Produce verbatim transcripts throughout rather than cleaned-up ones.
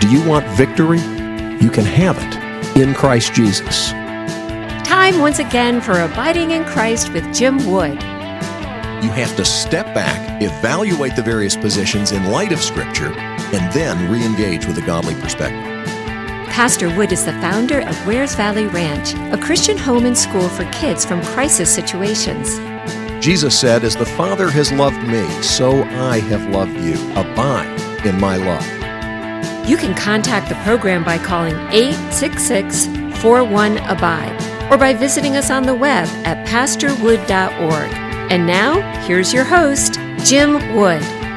Do you want victory? You can have it in Christ Jesus. Time once again for Abiding in Christ with Jim Wood. You have to step back, evaluate the various positions in light of Scripture, and then re-engage with a godly perspective. Pastor Wood is the founder of Wears Valley Ranch, a Christian home and school for kids from crisis situations. Jesus said, "As the Father has loved me, so I have loved you. Abide in my love." You can contact the program by calling eight six six, four one, A B I D E or by visiting us on the web at pastor wood dot org. And now, here's your host, Jim Wood.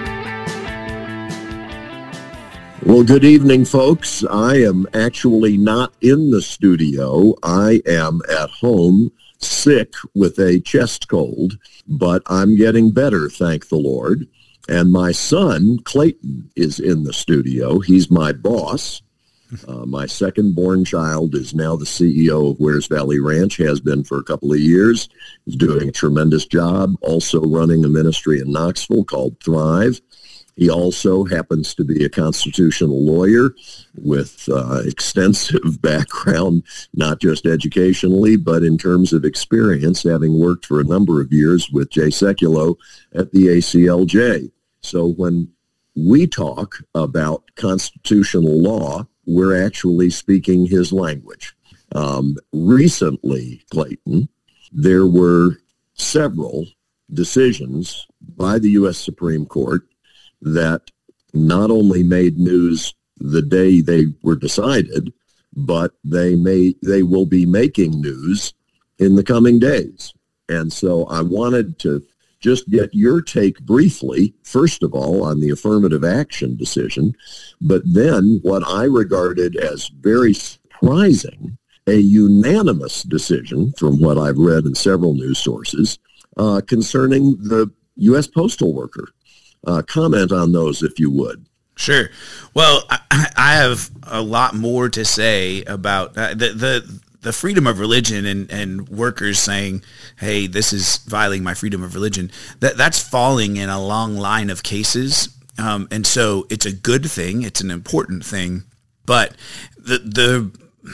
Well, good evening, folks. I am actually not in the studio. I am at home, sick with a chest cold, but I'm getting better, thank the Lord. And my son, Clayton, is in the studio. He's my boss. Uh, my second-born child is now the C E O of Wears Valley Ranch, has been for a couple of years. He's doing a tremendous job, also running a ministry in Knoxville called Thrive. He also happens to be a constitutional lawyer with uh, extensive background, not just educationally, but in terms of experience, having worked for a number of years with Jay Sekulow at the A C L J. So when we talk about constitutional law, we're actually speaking his language. Um, recently, Clayton, there were several decisions by the U S Supreme Court that not only made news the day they were decided, but they may they will be making news in the coming days. And so I wanted to just get your take briefly, first of all, on the affirmative action decision, but then what I regarded as very surprising, a unanimous decision from what I've read in several news sources uh, concerning the U S postal worker. Uh, comment on those, if you would. Sure. Well, I, I have a lot more to say about uh, the the the freedom of religion and, and workers saying, hey, this is violating my freedom of religion. That that's falling in a long line of cases. Um, and so it's a good thing. It's an important thing. But the the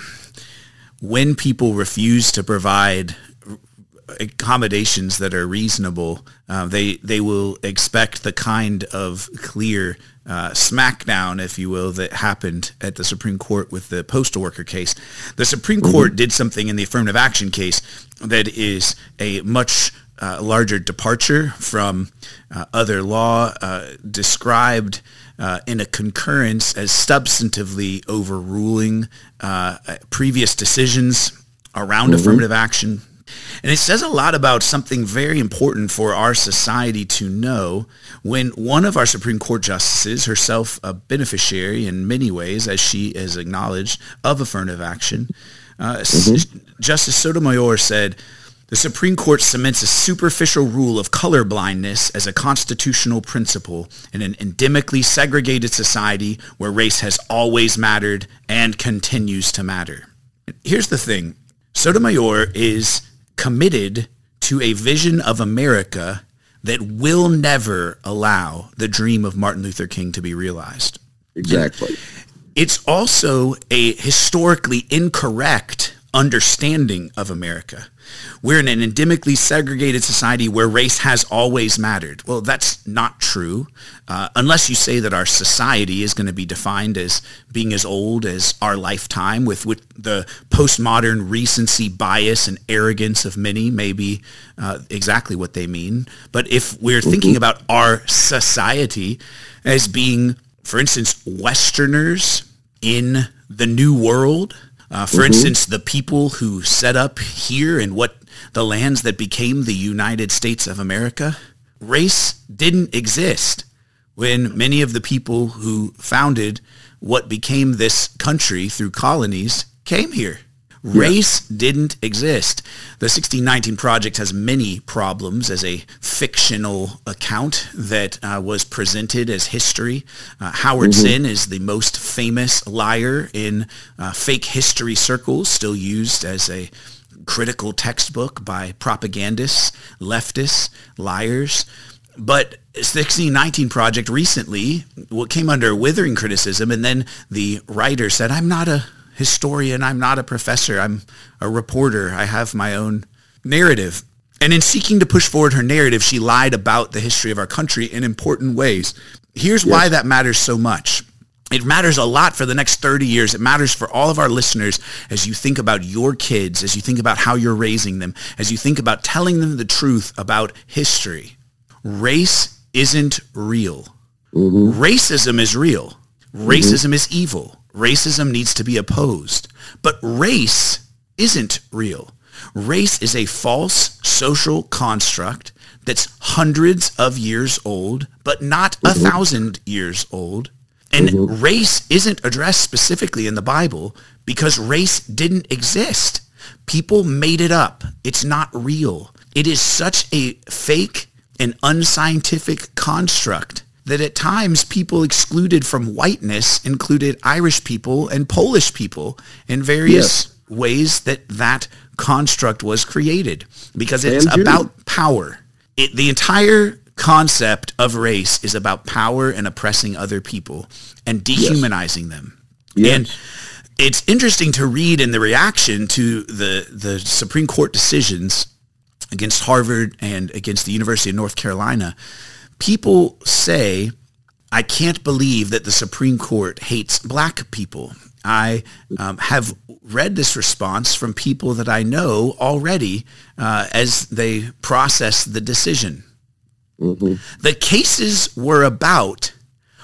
when people refuse to provide accommodations that are reasonable, uh, they they will expect the kind of clear uh, smackdown, if you will, that happened at the Supreme Court with the postal worker case. The Supreme mm-hmm. Court did something in the affirmative action case that is a much uh, larger departure from uh, other law, uh, described uh, in a concurrence as substantively overruling uh, previous decisions around mm-hmm. affirmative action. And it says a lot about something very important for our society to know when one of our Supreme Court justices, herself a beneficiary in many ways, as she is acknowledged, of affirmative action, uh, mm-hmm. Justice Sotomayor said, the Supreme Court cements a superficial rule of colorblindness as a constitutional principle in an endemically segregated society where race has always mattered and continues to matter. Here's the thing. Sotomayor is committed to a vision of America that will never allow the dream of Martin Luther King to be realized. Exactly. It's also a historically incorrect understanding of America. We're in an endemically segregated society where race has always mattered. Well, that's not true, uh, unless you say that our society is going to be defined as being as old as our lifetime, with, with the postmodern recency bias and arrogance of many may be uh, exactly what they mean. But if we're thinking about our society as being, for instance, Westerners in the New World, Uh, for mm-hmm. instance, the people who set up here in what the lands that became the United States of America, race didn't exist when many of the people who founded what became this country through colonies came here. Race yeah. didn't exist. The sixteen nineteen Project has many problems as a fictional account that uh, was presented as history. Uh, Howard mm-hmm. Zinn is the most famous liar in uh, fake history circles, still used as a critical textbook by propagandists, leftists, liars. But sixteen nineteen Project recently what came under withering criticism, and then the writer said, I'm not a historian, I'm not a professor, I'm a reporter, I have my own narrative. And in seeking to push forward her narrative, she lied about the history of our country in important ways. Here's yes. why that matters so much. It matters a lot for the next thirty years. It matters for all of our listeners as you think about your kids, as you think about how you're raising them, as you think about telling them the truth about history. Race isn't real. Mm-hmm. Racism is real. Racism mm-hmm. is evil. Racism needs to be opposed. But race isn't real. Race is a false social construct that's hundreds of years old, but not mm-hmm. a thousand years old. And mm-hmm. race isn't addressed specifically in the Bible because race didn't exist. People made it up. It's not real. It is such a fake and unscientific construct that at times people excluded from whiteness included Irish people and Polish people in various yes. ways that that construct was created because it's and about Jew. power. It, the entire concept of race is about power and oppressing other people and dehumanizing yes. them. Yes. And it's interesting to read in the reaction to the, the Supreme Court decisions against Harvard and against the University of North Carolina. People say, I can't believe that the Supreme Court hates black people. I um, have read this response from people that I know already uh, as they process the decision. Mm-hmm. The cases were about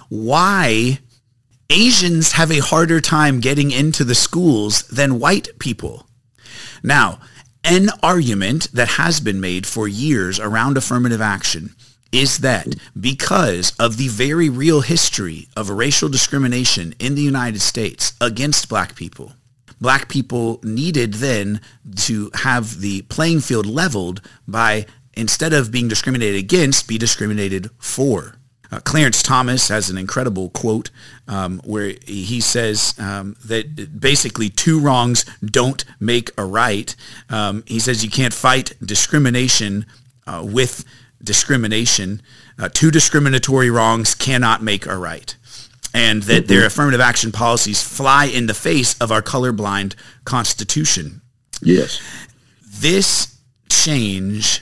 why Asians have a harder time getting into the schools than white people. Now, an argument that has been made for years around affirmative action is that because of the very real history of racial discrimination in the United States against black people, black people needed then to have the playing field leveled by, instead of being discriminated against, be discriminated for. Uh, Clarence Thomas has an incredible quote um, where he says um, that basically two wrongs don't make a right. Um, he says you can't fight discrimination uh, with discrimination. Uh, two discriminatory wrongs cannot make a right. And that mm-hmm. their affirmative action policies fly in the face of our colorblind Constitution. Yes. This change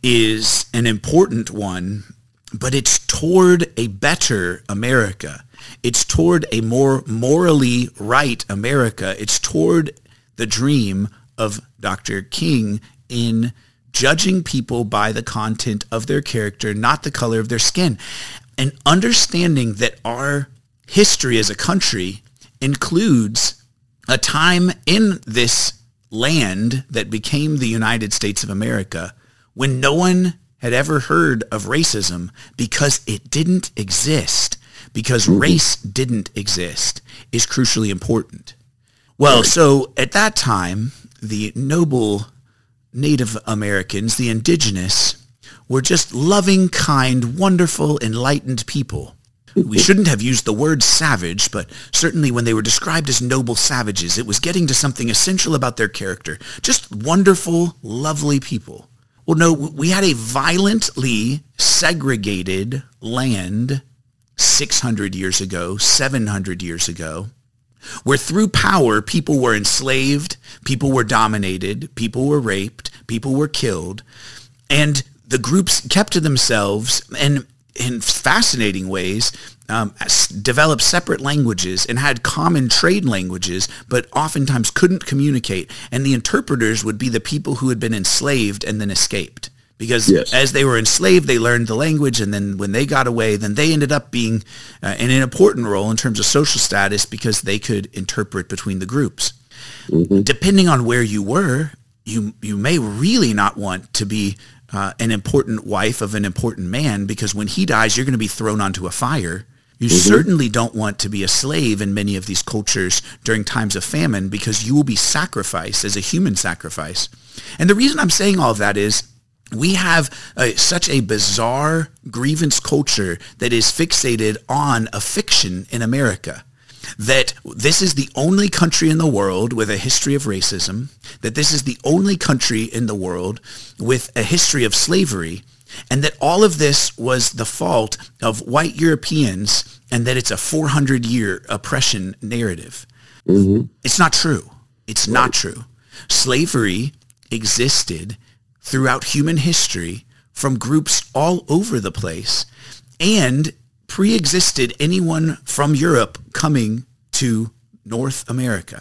is an important one, but it's toward a better America. It's toward a more morally right America. It's toward the dream of Doctor King in judging people by the content of their character, not the color of their skin. And understanding that our history as a country includes a time in this land that became the United States of America when no one had ever heard of racism because it didn't exist, because mm-hmm. race didn't exist, is crucially important. Well, right. so at that time, the noble Native Americans, the indigenous, were just loving, kind, wonderful, enlightened people. We shouldn't have used the word savage, but certainly when they were described as noble savages, it was getting to something essential about their character. Just wonderful, lovely people. Well, no, we had a violently segregated land six hundred years ago, seven hundred years ago, where through power, people were enslaved, people were dominated, people were raped, people were killed, and the groups kept to themselves and in fascinating ways um, developed separate languages and had common trade languages, but oftentimes couldn't communicate. And the interpreters would be the people who had been enslaved and then escaped. Because yes. as they were enslaved, they learned the language, and then when they got away, then they ended up being uh, in an important role in terms of social status because they could interpret between the groups. Mm-hmm. Depending on where you were, you you may really not want to be uh, an important wife of an important man, because when he dies, you're going to be thrown onto a fire. You mm-hmm. certainly don't want to be a slave in many of these cultures during times of famine, because you will be sacrificed as a human sacrifice. And the reason I'm saying all of that is we have a, such a bizarre grievance culture that is fixated on a fiction in America, that this is the only country in the world with a history of racism, that this is the only country in the world with a history of slavery, and that all of this was the fault of white Europeans, and that it's a four hundred year oppression narrative. Mm-hmm. It's not true. It's right. not true. Slavery existed throughout human history from groups all over the place, and pre-existed anyone from Europe coming to North America.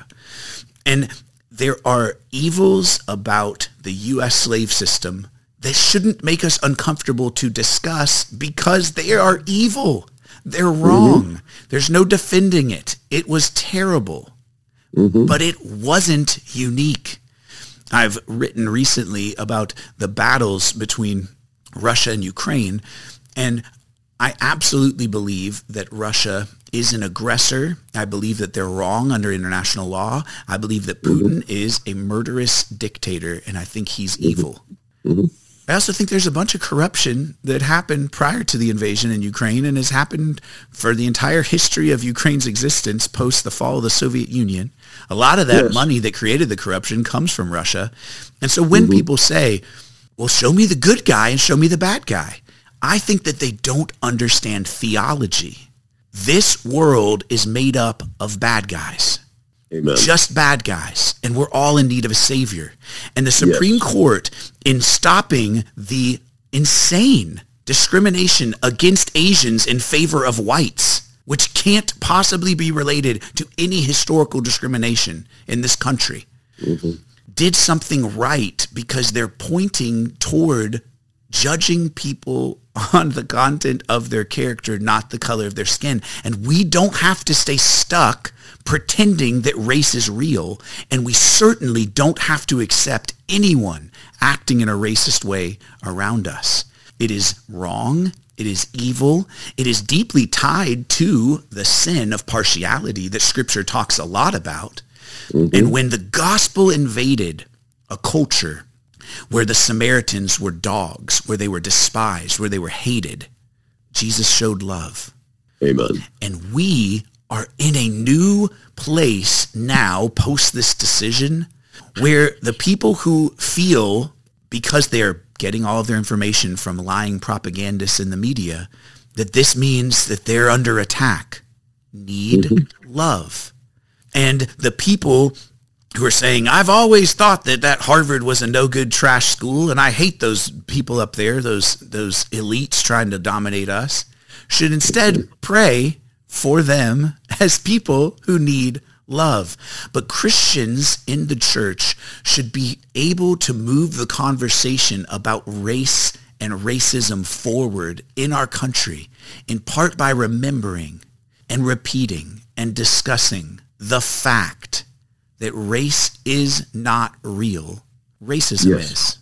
And there are evils about the U S slave system that shouldn't make us uncomfortable to discuss, because they are evil. They're wrong. Mm-hmm. There's no defending it. It was terrible, mm-hmm. but it wasn't unique. I've written recently about the battles between Russia and Ukraine, and I absolutely believe that Russia is an aggressor. I believe that they're wrong under international law. I believe that Putin mm-hmm. is a murderous dictator, and I think he's mm-hmm. evil. Mm-hmm. I also think there's a bunch of corruption that happened prior to the invasion in Ukraine and has happened for the entire history of Ukraine's existence post the fall of the Soviet Union. A lot of that yes. money that created the corruption comes from Russia. And so when mm-hmm. people say, well, show me the good guy and show me the bad guy, I think that they don't understand theology. This world is made up of bad guys. Amen. Just bad guys. And we're all in need of a savior. And the Supreme yes. Court, in stopping the insane discrimination against Asians in favor of whites, which can't possibly be related to any historical discrimination in this country, mm-hmm. did something right, because they're pointing toward judging people on the content of their character, not the color of their skin. And we don't have to stay stuck pretending that race is real, and we certainly don't have to accept anyone acting in a racist way around us. It is wrong. It is evil. It is deeply tied to the sin of partiality that Scripture talks a lot about. Mm-hmm. And when the gospel invaded a culture where the Samaritans were dogs, where they were despised, where they were hated, Jesus showed love. Amen. And we are in a new place now, post this decision, where the people who feel, because they're getting all of their information from lying propagandists in the media, that this means that they're under attack, need mm-hmm. love. And the people who are saying, I've always thought that that Harvard was a no-good trash school, and I hate those people up there, those those elites trying to dominate us, should instead pray for them as people who need love. But Christians in the church should be able to move the conversation about race and racism forward in our country, in part by remembering and repeating and discussing the fact that race is not real. Racism yes. is.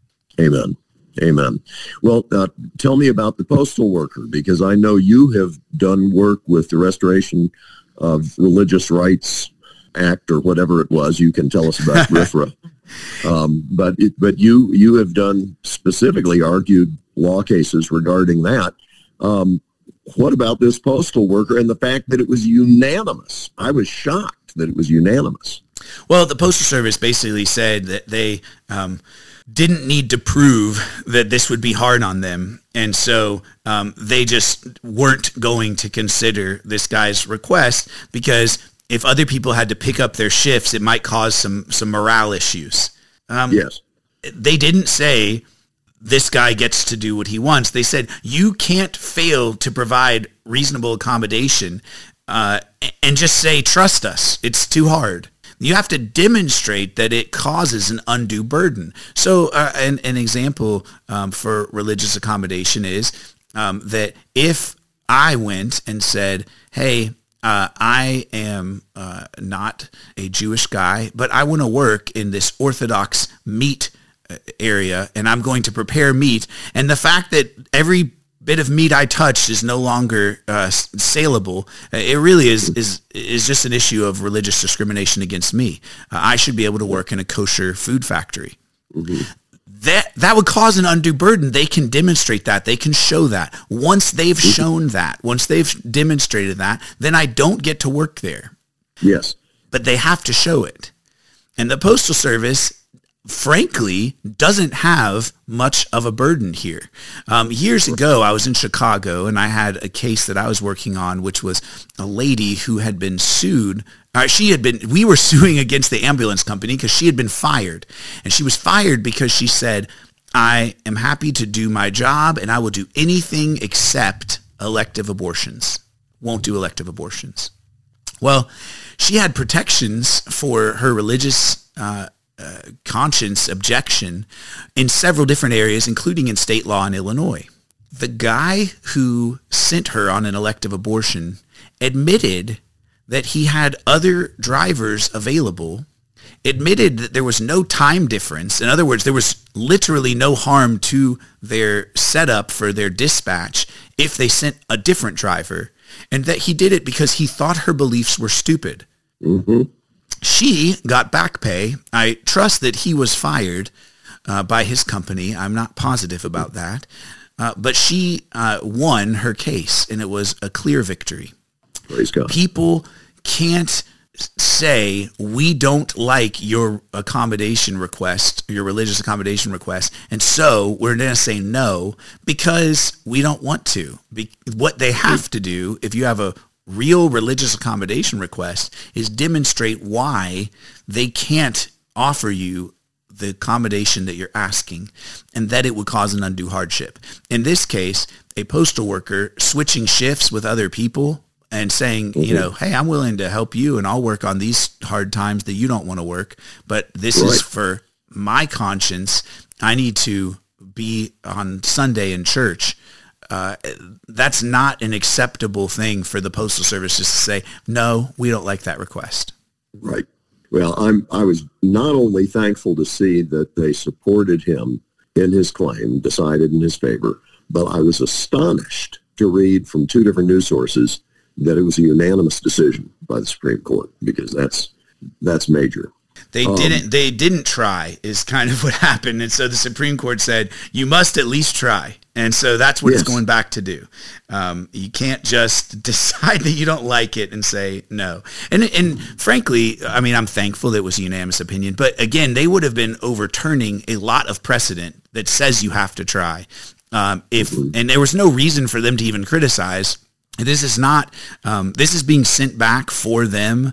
Amen. Amen. Well, uh, tell me about the postal worker, because I know you have done work with the Restoration of Religious Rights Act, or whatever it was. You can tell us about R F R A. Um, but it, but you you have done specifically argued law cases regarding that. Um, what about this postal worker and the fact that it was unanimous? I was shocked that it was unanimous. Well, the Postal Service basically said that they um, didn't need to prove that this would be hard on them. And so um, they just weren't going to consider this guy's request, because if other people had to pick up their shifts, it might cause some, some morale issues. Um, yes. They didn't say this guy gets to do what he wants. They said you can't fail to provide reasonable accommodation uh, and just say, trust us. It's too hard. You have to demonstrate that it causes an undue burden. So uh, an, an example um, for religious accommodation is um, that if I went and said, hey, uh, I am uh, not a Jewish guy, but I want to work in this Orthodox meat area, and I'm going to prepare meat, and the fact that every bit of meat I touched is no longer uh, saleable, it really is is is just an issue of religious discrimination against me. Uh, I should be able to work in a kosher food factory. Mm-hmm. That that would cause an undue burden. They can demonstrate that. They can show that. Once they've mm-hmm. shown that, once they've demonstrated that, then I don't get to work there. Yes. But they have to show it. And the Postal Service frankly, doesn't have much of a burden here. Um, years ago, I was in Chicago, and I had a case that I was working on, which was a lady who had been sued. Uh, she had been, we were suing against the ambulance company because she had been fired. And she was fired because she said, I am happy to do my job, and I will do anything except elective abortions. Won't do elective abortions. Well, she had protections for her religious uh, uh, conscience objection in several different areas, including in state law in Illinois. The guy who sent her on an elective abortion admitted that he had other drivers available, admitted that there was no time difference. In other words, there was literally no harm to their setup for their dispatch if they sent a different driver, and that he did it because he thought her beliefs were stupid. Mm-hmm. She got back pay. I trust that he was fired uh, by his company. I'm not positive about that. Uh, but she uh, won her case, and it was a clear victory. Praise God. People can't say, we don't like your accommodation request, your religious accommodation request, and so we're going to say no because we don't want to. Be- what they have to do, if you have a real religious accommodation request, is demonstrate why they can't offer you the accommodation that you're asking, and that it would cause an undue hardship. In this case, a postal worker switching shifts with other people and saying, mm-hmm. you know, hey, I'm willing to help you and I'll work on these hard times that you don't want to work, but this right. is for my conscience. I need to be on Sunday in church. Uh, that's not an acceptable thing for the Postal Service just to say, no, we don't like that request. Right. Well, I'm, I was not only thankful to see that they supported him in his claim, decided in his favor, but I was astonished to read from two different news sources that it was a unanimous decision by the Supreme Court, because that's that's major. They um, didn't they didn't try is kind of what happened. And so the Supreme Court said, you must at least try. And so that's what yes. it's going back to do. Um, you can't just decide that you don't like it and say no. And and frankly, I mean, I'm thankful that it was a unanimous opinion. But again, they would have been overturning a lot of precedent that says you have to try. Um, if mm-hmm. And there was no reason for them to even criticize. This is not, um, this is being sent back for them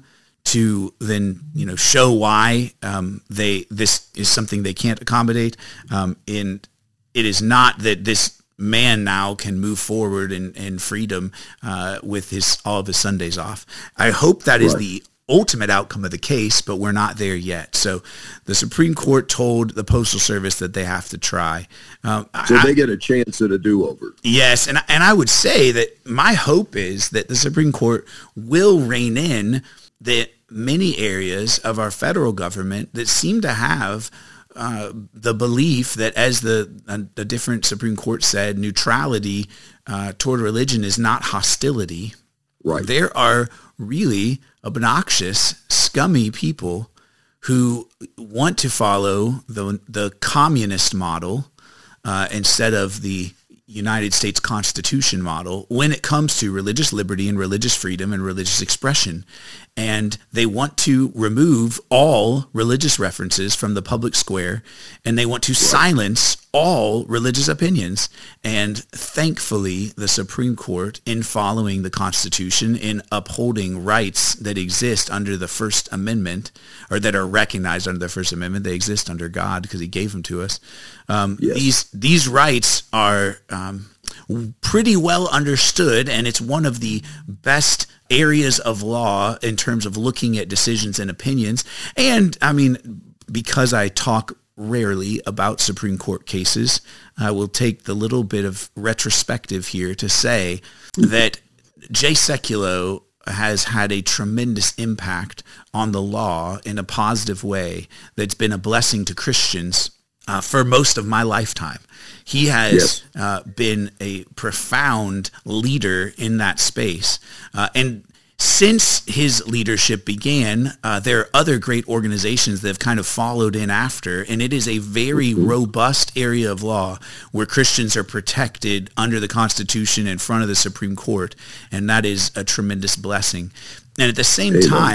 to then, you know, show why um, they, this is something they can't accommodate. Um, and it is not that this man now can move forward in, in freedom uh, with his, all of his Sundays off. I hope that is right. the ultimate outcome of the case, but we're not there yet. So the Supreme Court told the Postal Service that they have to try. Um, so I, they get a chance at a do-over. Yes, and and I would say that my hope is that the Supreme Court will rein in the many areas of our federal government that seem to have uh, the belief that, as the, uh, the different Supreme Court said, neutrality uh, toward religion is not hostility. Right. There are really obnoxious, scummy people who want to follow the the communist model uh, instead of the United States Constitution model when it comes to religious liberty and religious freedom and religious expression. And they want to remove all religious references from the public square, and they want to silence all religious opinions. And thankfully, the Supreme Court, in following the Constitution, in upholding rights that exist under the First Amendment, or that are recognized under the First Amendment, they exist under God because he gave them to us. Um, yes. These these rights are um, pretty well understood, and it's one of the best areas of law in terms of looking at decisions and opinions. And I mean, because I talk rarely about Supreme Court cases, I will take the little bit of retrospective here to say that Jay Sekulow has had a tremendous impact on the law in a positive way that's been a blessing to Christians uh, for most of my lifetime. He has yes. uh, been a profound leader in that space. Uh, and since his leadership began, uh, there are other great organizations that have kind of followed in after, and it is a very mm-hmm. robust area of law where Christians are protected under the Constitution in front of the Supreme Court, and that is a tremendous blessing. And at the same Amen. time,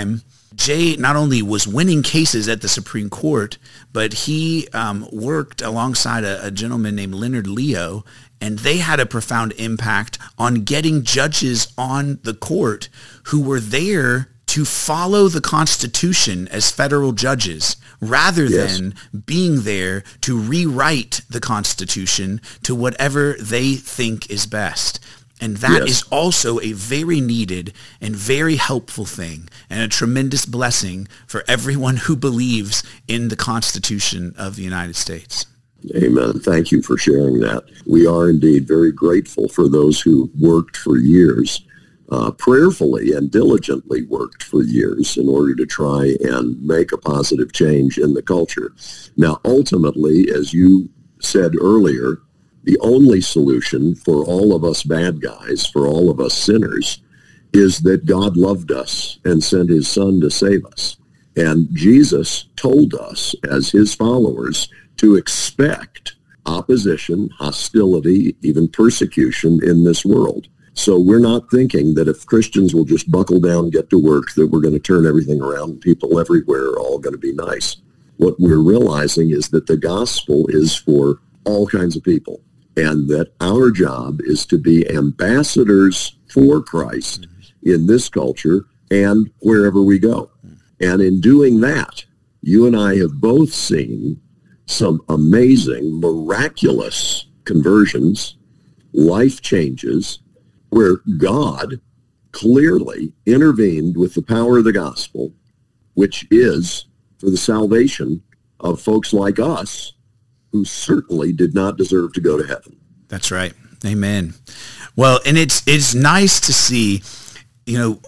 Jay not only was winning cases at the Supreme Court, but he um, worked alongside a, a gentleman named Leonard Leo, and they had a profound impact on getting judges on the court who were there to follow the Constitution as federal judges, rather Yes. than being there to rewrite the Constitution to whatever they think is best. And that Yes. is also a very needed and very helpful thing, and a tremendous blessing for everyone who believes in the Constitution of the United States. Amen. Thank you for sharing that. We are indeed very grateful for those who worked for years, uh, prayerfully and diligently worked for years in order to try and make a positive change in the culture. Now, ultimately, as you said earlier, the only solution for all of us bad guys, for all of us sinners, is that God loved us and sent his son to save us. And Jesus told us as his followers to expect opposition, hostility, even persecution in this world. So we're not thinking that if Christians will just buckle down, get to work, that we're going to turn everything around and people everywhere are all going to be nice. What we're realizing is that the gospel is for all kinds of people, and that our job is to be ambassadors for Christ in this culture and wherever we go. And in doing that, you and I have both seen some amazing, miraculous conversions, life changes, where God clearly intervened with the power of the gospel, which is for the salvation of folks like us who certainly did not deserve to go to heaven. That's right. Amen. Well, and it's it's nice to see, you know,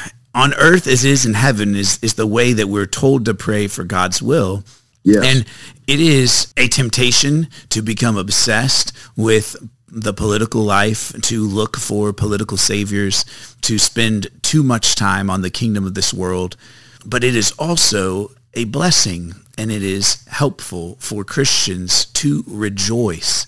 on earth as it is in heaven is, is the way that we're told to pray for God's will. Yes. And it is a temptation to become obsessed with the political life, to look for political saviors, to spend too much time on the kingdom of this world. But it is also a blessing, and it is helpful for Christians to rejoice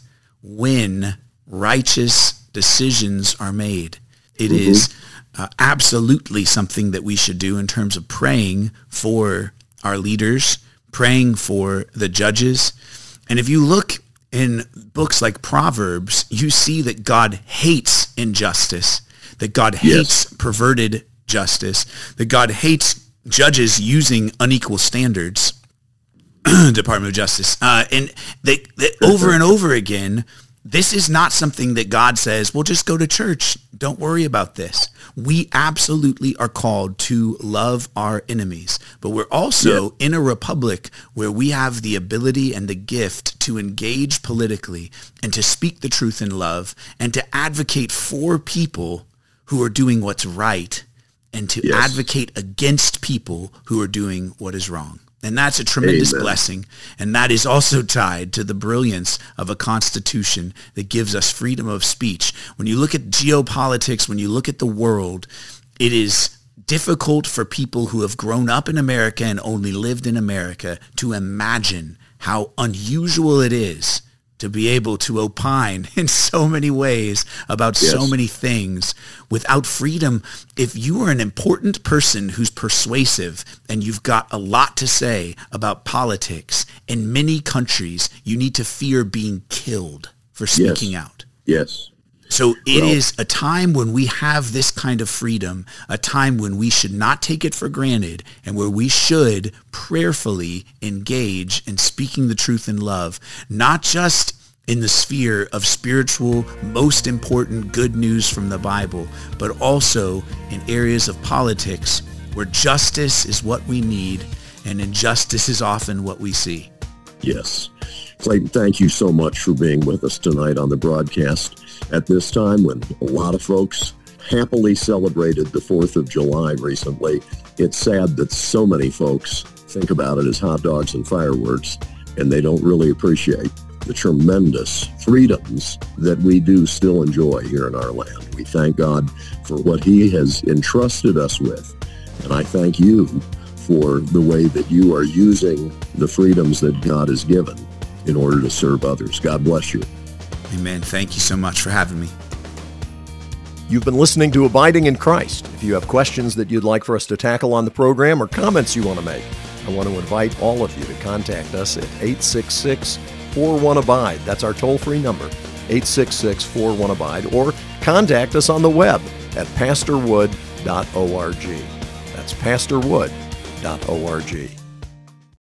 when righteous decisions are made. It mm-hmm. is uh, absolutely something that we should do in terms of praying for our leaders, praying for the judges. And if you look in books like Proverbs, you see that God hates injustice, that God hates yes. perverted justice, that God hates judges using unequal standards, Department of Justice. Uh, and they, they, over and over again, this is not something that God says, well, just go to church. Don't worry about this. We absolutely are called to love our enemies, but we're also yeah. in a republic where we have the ability and the gift to engage politically and to speak the truth in love and to advocate for people who are doing what's right and to yes. advocate against people who are doing what is wrong. And that's a tremendous Amen. Blessing. And that is also tied to the brilliance of a constitution that gives us freedom of speech. When you look at geopolitics, when you look at the world, it is difficult for people who have grown up in America and only lived in America to imagine how unusual it is to be able to opine in so many ways about yes. so many things. Without freedom, if you are an important person who's persuasive and you've got a lot to say about politics, in many countries, you need to fear being killed for speaking yes. out. Yes. So it well, is a time when we have this kind of freedom, a time when we should not take it for granted, and where we should prayerfully engage in speaking the truth in love, not just in the sphere of spiritual, most important good news from the Bible, but also in areas of politics where justice is what we need and injustice is often what we see. Yes. Clayton, thank you so much for being with us tonight on the broadcast at this time when a lot of folks happily celebrated the fourth of July recently. It's sad that so many folks think about it as hot dogs and fireworks, and they don't really appreciate the tremendous freedoms that we do still enjoy here in our land. We thank God for what he has entrusted us with, and I thank you for the way that you are using the freedoms that God has given in order to serve others. God bless you. Amen. Thank you so much for having me. You've been listening to Abiding in Christ. If you have questions that you'd like for us to tackle on the program or comments you want to make, I want to invite all of you to contact us at eight six six, four one, abide. That's our toll-free number, eight six six, four one, abide, or contact us on the web at pastor wood dot org. That's pastor wood dot org.